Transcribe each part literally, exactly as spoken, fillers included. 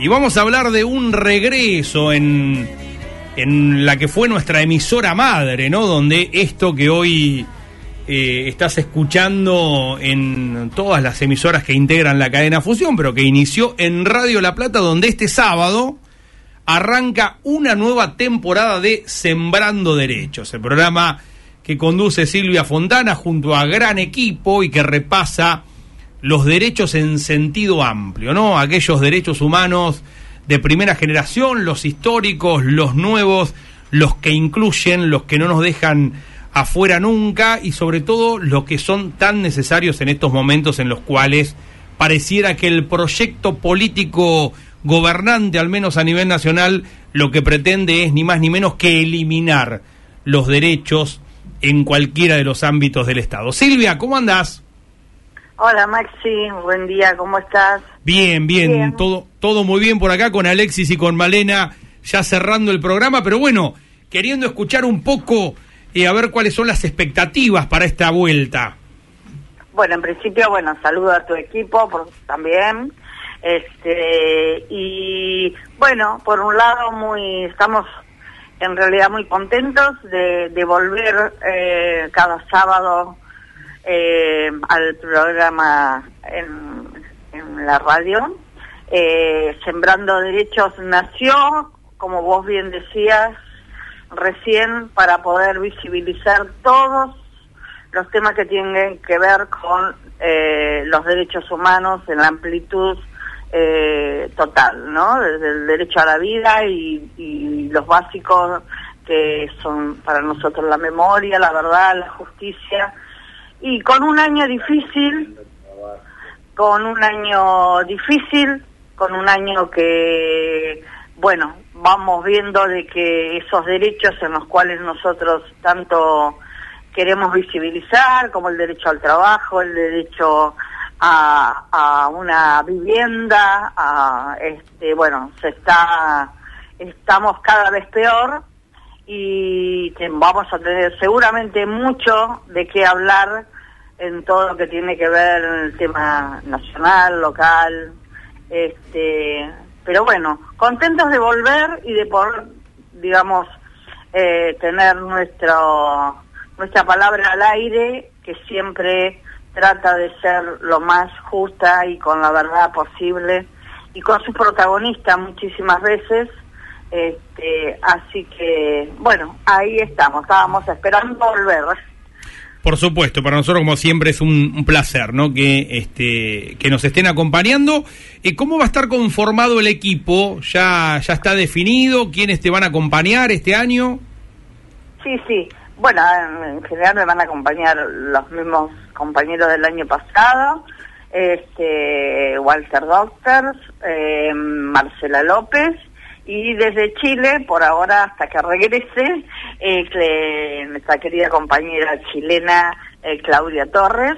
Y vamos a hablar de un regreso en, en la que fue nuestra emisora madre, ¿no? Donde esto que hoy eh, estás escuchando en todas las emisoras que integran la cadena Fusión, pero que inició en Radio La Plata, donde este sábado arranca una nueva temporada de Sembrando Derechos, el programa que conduce Silvia Fontana junto a gran equipo y que repasa los derechos en sentido amplio, ¿no? Aquellos derechos humanos de primera generación, los históricos, los nuevos, los que incluyen, los que no nos dejan afuera nunca y sobre todo los que son tan necesarios en estos momentos en los cuales pareciera que el proyecto político gobernante, al menos a nivel nacional, lo que pretende es ni más ni menos que eliminar los derechos en cualquiera de los ámbitos del Estado. Silvia, ¿cómo andás? Hola Maxi, buen día, ¿cómo estás? Bien, bien, bien, todo todo muy bien por acá con Alexis y con Malena ya cerrando el programa, pero bueno, queriendo escuchar un poco y eh, a ver cuáles son las expectativas para esta vuelta. Bueno, en principio, bueno, saludo a tu equipo por, también, este y bueno, por un lado muy estamos en realidad muy contentos de, de volver eh, cada sábado Eh, al programa en, en la radio. eh, Sembrando Derechos nació, como vos bien decías recién, para poder visibilizar todos los temas que tienen que ver con eh, los derechos humanos en la amplitud eh, total, ¿no? Desde el derecho a la vida y, y los básicos que son para nosotros la memoria, la verdad, la justicia. Y con un año difícil, con un año difícil, con un año que, bueno, vamos viendo de que esos derechos en los cuales nosotros tanto queremos visibilizar, como el derecho al trabajo, el derecho a, a una vivienda, a, este, bueno, se está, estamos cada vez peor y vamos a tener seguramente mucho de qué hablar en todo lo que tiene que ver en el tema nacional, local, este, pero bueno, contentos de volver y de poder, digamos, eh, tener nuestro nuestra palabra al aire, que siempre trata de ser lo más justa y con la verdad posible, y con su protagonista muchísimas veces. Este, así que, bueno, ahí estamos, estábamos esperando volver. Por supuesto, para nosotros como siempre es un, un placer, ¿no? Que este que nos estén acompañando. ¿Y cómo va a estar conformado el equipo? ¿Ya ya está definido quiénes te van a acompañar este año? Sí, sí. Bueno, en general me van a acompañar los mismos compañeros del año pasado. Este, Walter Doctors, eh, Marcela López. Y desde Chile, por ahora, hasta que regrese, eh, que, nuestra querida compañera chilena, eh, Claudia Torres.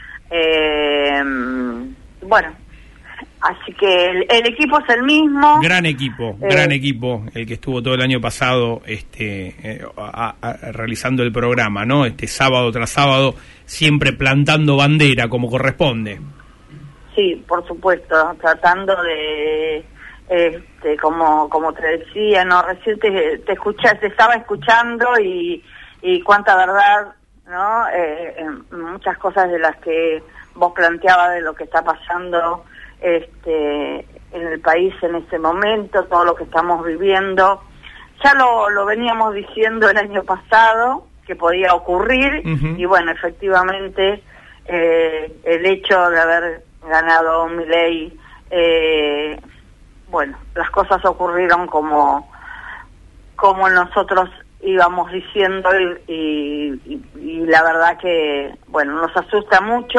Eh, bueno, así que el, el equipo es el mismo. Gran equipo, eh, gran equipo, el que estuvo todo el año pasado este, eh, a, a, realizando el programa, ¿no? Este sábado tras sábado, siempre plantando bandera, como corresponde. Sí, por supuesto, tratando de... Este, como como te decía, no recién te, te escucha, te estaba escuchando y, y cuánta verdad, ¿no? Eh, muchas cosas de las que vos planteabas de lo que está pasando este en el país en este momento, todo lo que estamos viviendo. Ya lo, lo veníamos diciendo el año pasado, que podía ocurrir, uh-huh. Y bueno, efectivamente, eh, el hecho de haber ganado Milei, eh, bueno, las cosas ocurrieron como como nosotros íbamos diciendo y, y, y la verdad que, bueno, nos asusta mucho,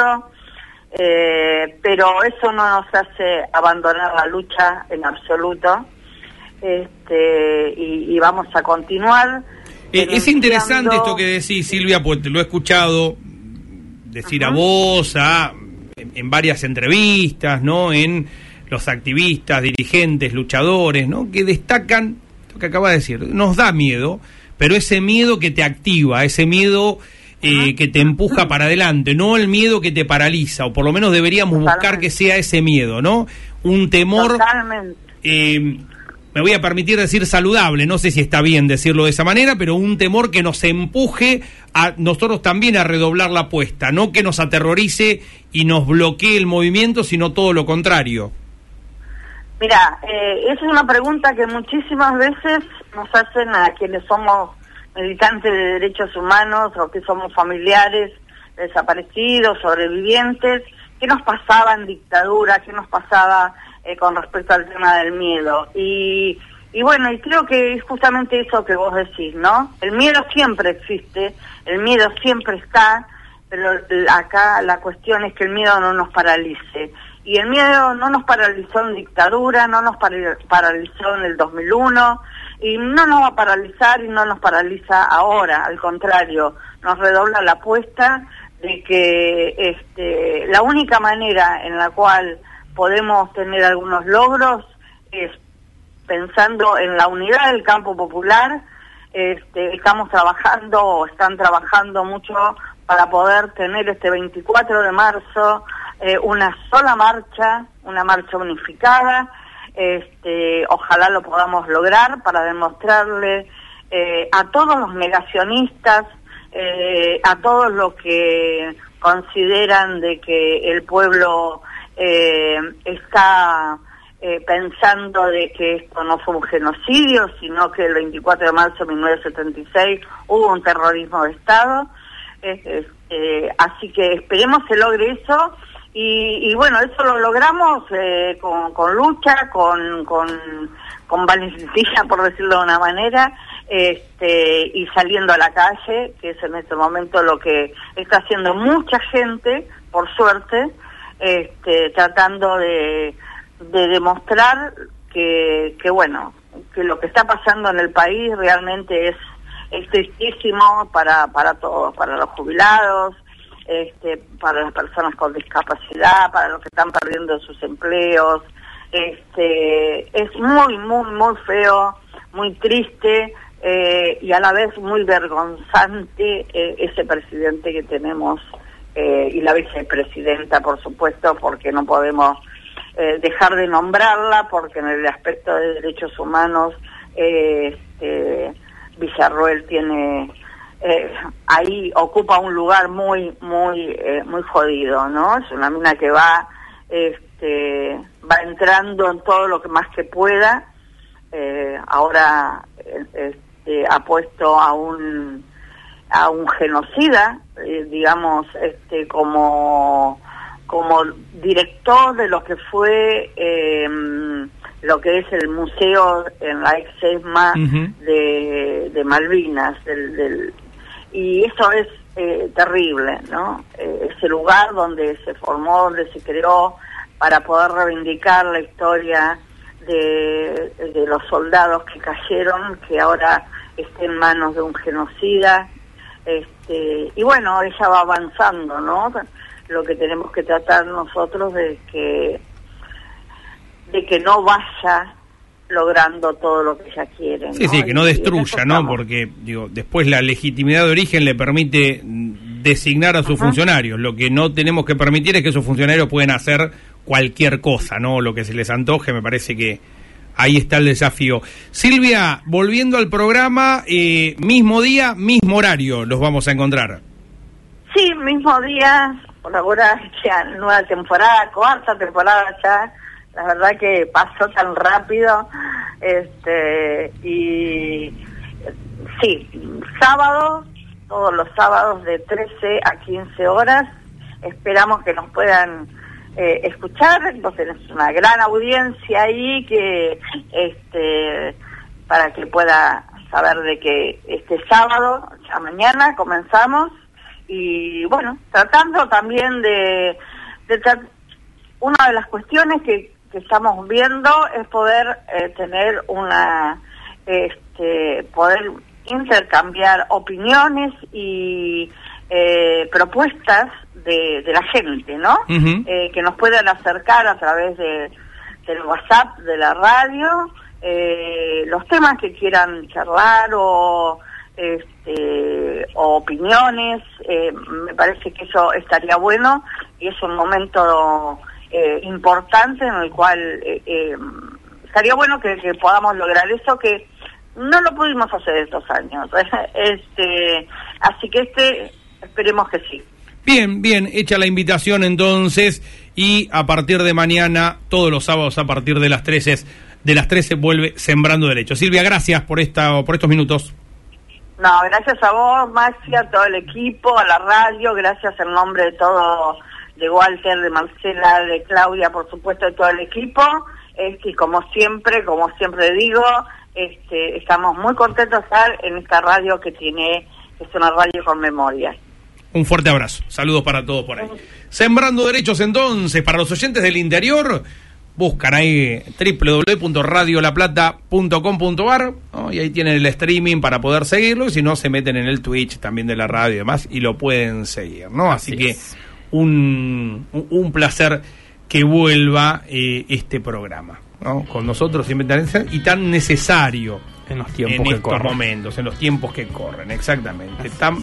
eh, pero eso no nos hace abandonar la lucha en absoluto, este y, y vamos a continuar. Eh, es interesante esto que decís, Silvia, porque te lo he escuchado decir uh-huh. a vos, a, en, en varias entrevistas, ¿no? En los activistas, dirigentes, luchadores, ¿no? Que destacan, lo que acabas de decir, nos da miedo, pero ese miedo que te activa, ese miedo eh, que te empuja para adelante, no el miedo que te paraliza, o por lo menos deberíamos Totalmente. buscar que sea ese miedo, ¿no? Un temor... Totalmente. eh, me voy a permitir decir saludable, no sé si está bien decirlo de esa manera, pero un temor que nos empuje a nosotros también a redoblar la apuesta, no que nos aterrorice y nos bloquee el movimiento, sino todo lo contrario. Mira, eh, esa es una pregunta que muchísimas veces nos hacen a quienes somos militantes de derechos humanos o que somos familiares desaparecidos, sobrevivientes. ¿Qué nos pasaba en dictadura? ¿Qué nos pasaba eh, con respecto al tema del miedo? Y, y bueno, y creo que es justamente eso que vos decís, ¿no? El miedo siempre existe, el miedo siempre está, pero acá la cuestión es que el miedo no nos paralice. Y el miedo no nos paralizó en dictadura, no nos paralizó en el dos mil uno, y no nos va a paralizar y no nos paraliza ahora, al contrario, nos redobla la apuesta de que este, la única manera en la cual podemos tener algunos logros es pensando en la unidad del campo popular. Este, estamos trabajando, o están trabajando mucho para poder tener este veinticuatro de marzo eh, una sola marcha, una marcha unificada. Este, ojalá lo podamos lograr para demostrarle eh, a todos los negacionistas, eh, a todos los que consideran de que el pueblo eh, está eh, pensando de que esto no fue un genocidio, sino que el veinticuatro de marzo de mil novecientos setenta y seis hubo un terrorismo de Estado. Eh, eh, así que esperemos se logre eso. Y, y bueno, eso lo logramos eh, con, con lucha, con, con, con valentía, por decirlo de una manera, este, y saliendo a la calle, que es en este momento lo que está haciendo mucha gente, por suerte, este, tratando de, de demostrar que, que, bueno, que lo que está pasando en el país realmente es, es tristísimo para, para todos, para los jubilados, Este, para las personas con discapacidad, para los que están perdiendo sus empleos. Este, es muy, muy, muy feo, muy triste eh, y a la vez muy vergonzante eh, ese presidente que tenemos eh, y la vicepresidenta, por supuesto, porque no podemos eh, dejar de nombrarla, porque en el aspecto de derechos humanos eh, este, Villarroel tiene... Eh, ahí ocupa un lugar muy muy eh, muy jodido, ¿no? Es una mina que va este va entrando en todo lo que más que pueda. Eh, ahora este, ha puesto a un a un genocida, eh, digamos, este como como director de lo que fue eh, lo que es el museo en la ex ESMA uh-huh. de, de Malvinas, del, del y eso es eh, terrible, ¿no? Eh, ese lugar donde se formó, donde se creó para poder reivindicar la historia de, de los soldados que cayeron, que ahora está en manos de un genocida. Este, y bueno, ella va avanzando, ¿no? Lo que tenemos que tratar nosotros de que de que no vaya logrando todo lo que ella quiere, ¿no? Sí, sí, que no destruya, ¿no? Porque, digo, después la legitimidad de origen le permite designar a sus uh-huh. funcionarios. Lo que no tenemos que permitir es que esos funcionarios pueden hacer cualquier cosa, ¿no? Lo que se les antoje, me parece que ahí está el desafío. Silvia, volviendo al programa, eh, mismo día, mismo horario, los vamos a encontrar. Sí, mismo día, por ahora ya nueva temporada, cuarta temporada ya. La verdad que pasó tan rápido, este, y sí, sábado, todos los sábados de trece a quince horas, esperamos que nos puedan eh, escuchar. Vos tenés una gran audiencia ahí que, este, para que pueda saber de que este sábado, ya mañana, comenzamos, y bueno, tratando también de, de tra- una de las cuestiones que que estamos viendo es poder eh, tener una, este, poder intercambiar opiniones y eh, propuestas de, de la gente, ¿no? Uh-huh. Eh, que nos puedan acercar a través de, del WhatsApp de la radio, eh, los temas que quieran charlar o, este, o opiniones. Eh, me parece que eso estaría bueno y es un momento Eh, importante en el cual eh, eh, estaría bueno que, que podamos lograr eso, que no lo pudimos hacer estos años. este Así que este, esperemos que sí. Bien, bien, hecha la invitación entonces, y a partir de mañana, todos los sábados a partir de las trece, de las trece vuelve Sembrando Derechos. Silvia, gracias por esta por estos minutos. No, gracias a vos, Maxi, a todo el equipo, a la radio, gracias en nombre de todo, de Walter, de Marcela, de Claudia, por supuesto, de todo el equipo, este, y como siempre, como siempre digo, este, estamos muy contentos de estar en esta radio que tiene, que es una radio con memoria. Un fuerte abrazo, saludos para todos por ahí. Sembrando Derechos entonces, para los oyentes del interior, buscan ahí doble u doble u doble u punto radio la plata punto com punto a r, ¿no? Y ahí tienen el streaming para poder seguirlo, y si no se meten en el Twitch también de la radio y demás y lo pueden seguir, ¿no? Así, Así que es. un, un placer que vuelva eh, este programa, ¿no? Con nosotros siempre tan, y tan necesario en los tiempos en que estos corren. momentos, en los tiempos que corren, exactamente. Tan